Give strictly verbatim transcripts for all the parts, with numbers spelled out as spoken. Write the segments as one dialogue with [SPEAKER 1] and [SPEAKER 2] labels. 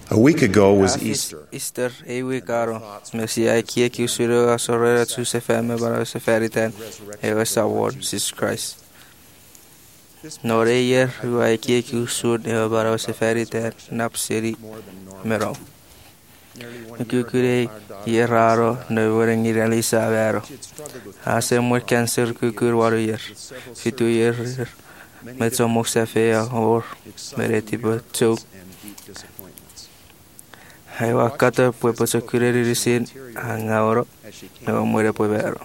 [SPEAKER 1] A week ago was
[SPEAKER 2] Afis-
[SPEAKER 1] Easter.
[SPEAKER 2] Easter e wikaro. Mesi ai kia ki usuru asorera tu se feme bara se feriten e o sawon Jesus Christ. Nore yer hu ai kia ki usur e o bara se feriten napsiri mero. Kukure yeraro no worengi realisa vero. Ase mo cancer kukur waru yer. Fitu yer metso moksafea or mereti botu. Hai wakata pue poso kureri risin hangaoro no muere pue vero.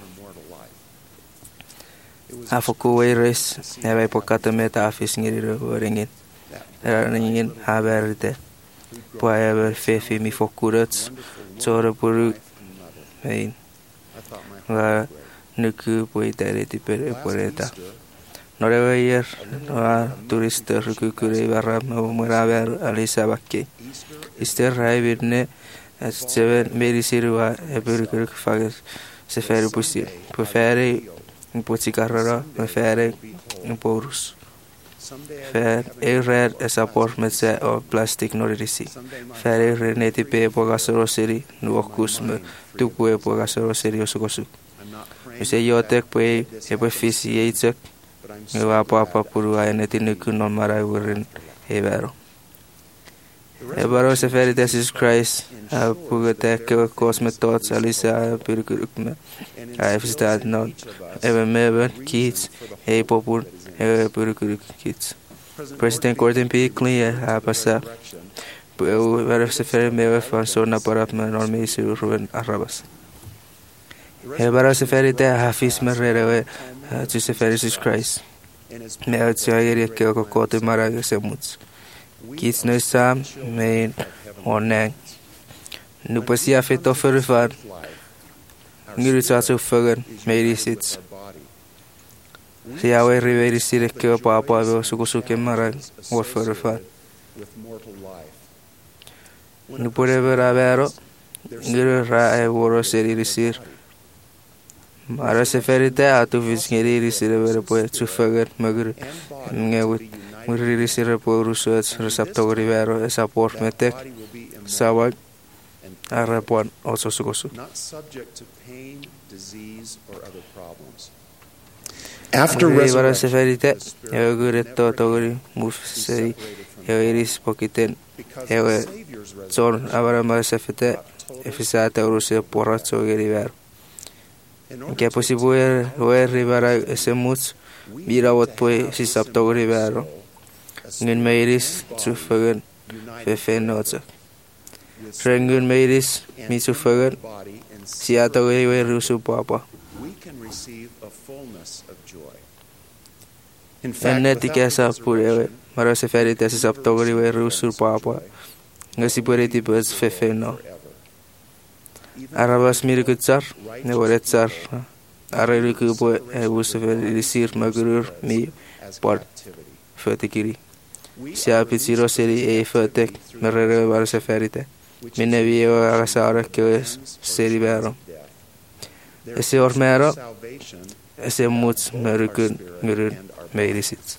[SPEAKER 2] Afoku weires neve pokata meta afis ngiri woringin. Era ningin haberite. Pua ever fefi mi fokurats tsora puru hein. Wa nuku pue tere tipere pureta. Noreva yer no turista rukukure barra no muera ver alisa bakke. Easter raibirne seven merisirua eburkur fagas sefere pusi. Prefere un poticarra, prefere un porus. Fer erer esa por metse o plastic norisi. Fer reneti pe pogasoro seri nuokus me tukue pogasoro seri osokosu. Use yotek pe epe fisi eitek. Ngewa apa puru ayeneti nuku non mara urin evero. Ebaro se feri Jesus Christ a pugate ke cosmet tots alisa pirkurukme. A efstad not ever mever kids e popur e pirkuruk kids. President Gordon B. Clear a pasa. Bu ver se feri mever fan sona para norme su ruben arabas. Ebaro se feri te hafis merere to se feri Jesus Christ. Me atsairi ke ko kote maraga semuts. Kids no sam main onang. Nu pasia fit offer fan. Ngiru tsasu fagan meri sits. Sia we riveri sire ke pa pa go sukusuke marag offer fan. Nu pore vera vero. Ngiru ra e woro seri risir. Mara se ferite atu visngeri risire vere po tsu fagan magur ngewit. Muri risire po rusuat resaptori vero esa por metek sawag arapon also sukosu.
[SPEAKER 1] After
[SPEAKER 2] Vara se
[SPEAKER 1] resurrection,
[SPEAKER 2] ferite e guretto tori muf sei e iris pokiten e zon avara ma se fete e fisata rusia porrazzo geri vero. Che possibile vuoi arrivare a semuts mira wat poi si saptori vero. Ngun meiris zu fagen fefe notsa. Rengun meiris mi zu fagen si ato we we rusu papa. Enneti kesa pure mara se ferite si saptori we rusu papa. Ngasi pure tipes fefe no. Arabas mirikutsar ne voretsar areliku po e busu felisir magrur mi por fetikiri. Sia piziro seri e fetek merere var se ferite. Minne vio agasara che es seri vero. Ese ormero ese muts merukun merun meirisit.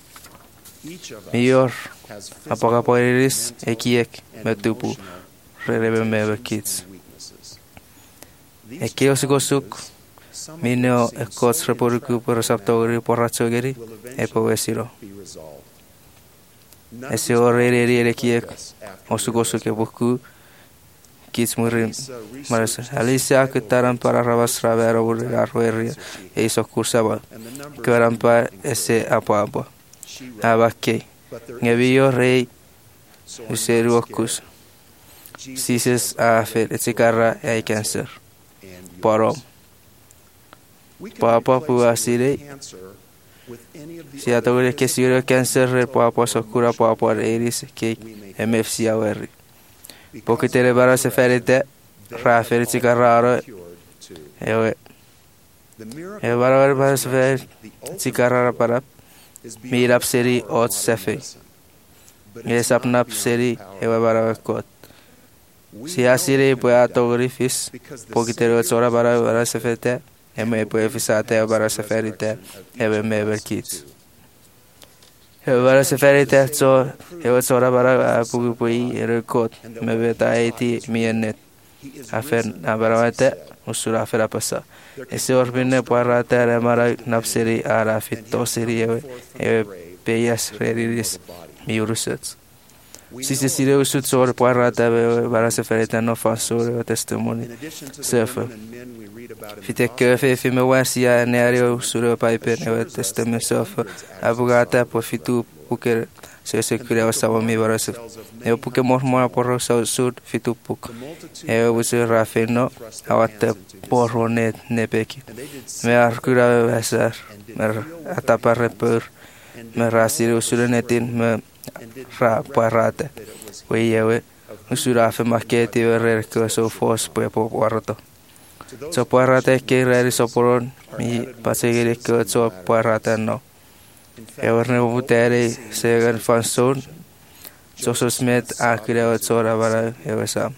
[SPEAKER 2] Mior apaga poiris e kiek metupu rerebe meve kids. E che osgosuk minno e kots reporuku por saptori porrazzogeri e povesiro. E se ore ere ere kiek osgosuk e boku kids murin maras alisa que taran para rabas ravero burgar wer e sokursaba karampa ese apa apa abakke ngebio rei useruokus sises a fer etsikara e cancer Paro Papa puasire si atore che si ora cancer papa sokura papa eris che M F C A R poche te bara se ferite raferiti carraro e e bara bara se feriti carrara para mirap seri ot sefe e sapnap seri e bara kot si asire poi atogrifis pokitero tsora bara bara sefete e me poi fisate bara seferite e me ver kids Bara safari te so he sora bara pugu pui rekod me beta eti miennet afer abara te usura afer apasa ese orbine para te mara napseri ara fitto seri e peyas rediris miurusets si se sire usut sor para te bara safari te no fasore testimony sefer Fite que fe fi me wasia neario usura pipe ne testimony sefer abugata por fitu porque se se crea estava me barasa eu porque mormora por so sud fitupuk eu uso rafino awate porone nepeki me arcura vesar me atapar per me rasir usura netin me ra parate we eu usura fe marketi ver que so fos por porto so parate que reri soporon mi pasegere que so parate no Eవర్ne butere segan fanson Joseph Smith akira tsora bara evesa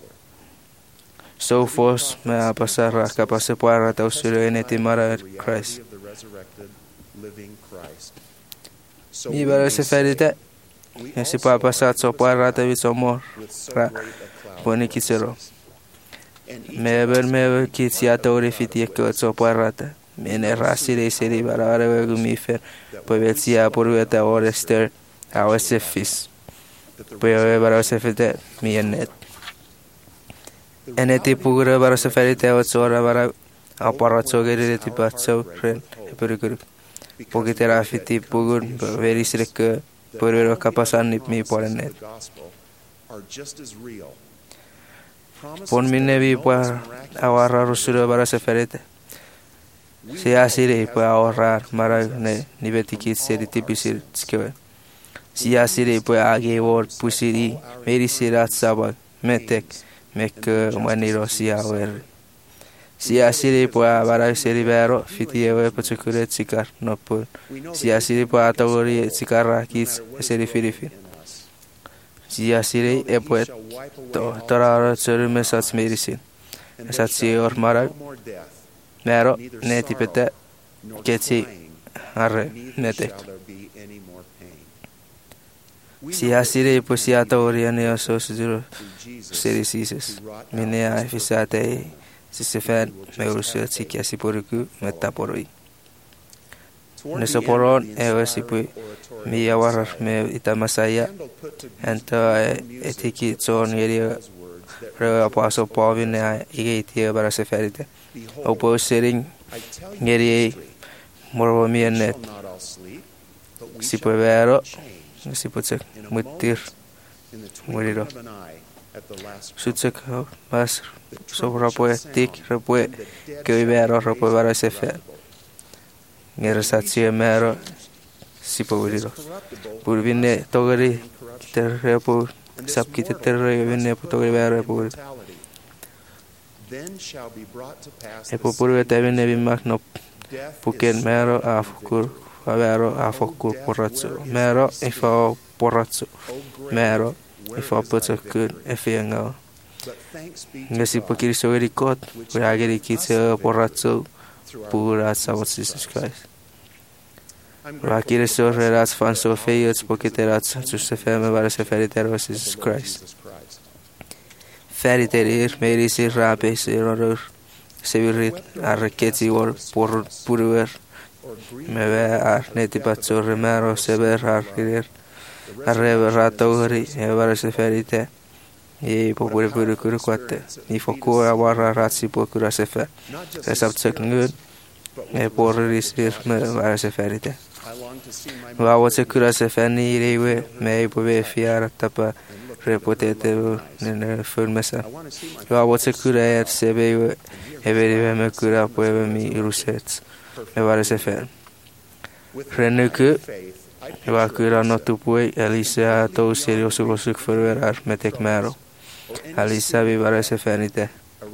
[SPEAKER 2] So fos me a pasar a capase para ta usure neti mara Christ Mi bara se ferite e si pa pasar so para ta vi somor ra boni kisero Me ber me ki sia tori fiti ko so para ta Mene rasire seri bara bara mi fer poi sia por veta orester a osefis poi bara osefite mi net eneti pugre bara seferite o sora bara a parazzo gere ti pazzo ren per per pochi terafiti pugur veri srek por vero capasan mi por net pon mine vi pa awarra rusura bara seferite Si asire puede ahorrar mara ne niveti kit seri tipisir skeve. Si asire puede agevor pusiri meri sirat sabak metek mek maniro si awer. Si asire puede bara seri vero fitiewe pachukure tsikar no pu. Si asire puede atagori tsikara kit seri firifi. Si asire e puede to torara tsuru mesats merisin. Esatsi or mara Nero neti pete keci arre netek. Si asire posiata oriane oso sujuro serisises. Minea fisate si se fan me urusio tsiki asiporiku metaporoi. Nesoporon ewe sipui mi awar me itamasaya enta etiki tson yeri re apaso povine igeti bara seferite. Opo sering ngeri morvo mienet si può vero si può cek mutir muriro sucek mas sopra poetic repue che vero repue vero se fe ngeri satsi mero si può muriro pur vinne togari terrepo sap kite terre vinne togari vero pur E popurve tevine vi makno puken mero afukur vero afukur porazzo mero ifa porazzo mero ifa putsakur efianga ngasi pokiri sogeri kot urageri kitse porazzo pura savot Jesus Christ Rakire sorreras fanso feyets pokiteras susefeme vare seferiteros Jesus Christ Feriterir merisir rape siror sevirit arreketi or por purver me ve ar neti pazzor mero sever arrir arrever ratogri e vare seferite e popure pure cure quatte ni foku awarra ratsi pokura sefer esaptsek ngud e por risir me vare seferite va voce cura sefeni rewe me pove fiar tapa repotete nel filmesa va voce cura er sebe e verive me cura pove mi rusets me vare sefer renuku va cura no tu puoi elisa to serioso cosuk ferverar metek mero alisa vi vare seferite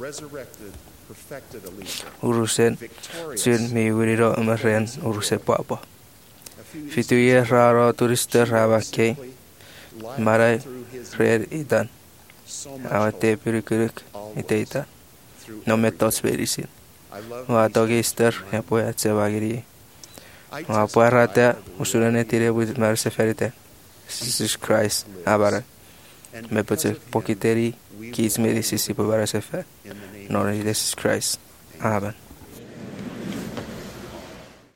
[SPEAKER 2] urusen tsin mi uriro amaren uruse papa Fituye raro turister rabake marai rer idan awate pirikuruk iteita no metos verisin wa togister ya poya tsevagiri Ma puarata usulane tire with merseferite. Jesus Christ, abara. Me poce pochiteri, chi smeri si si povara sefer. Non Jesus Christ. Amen.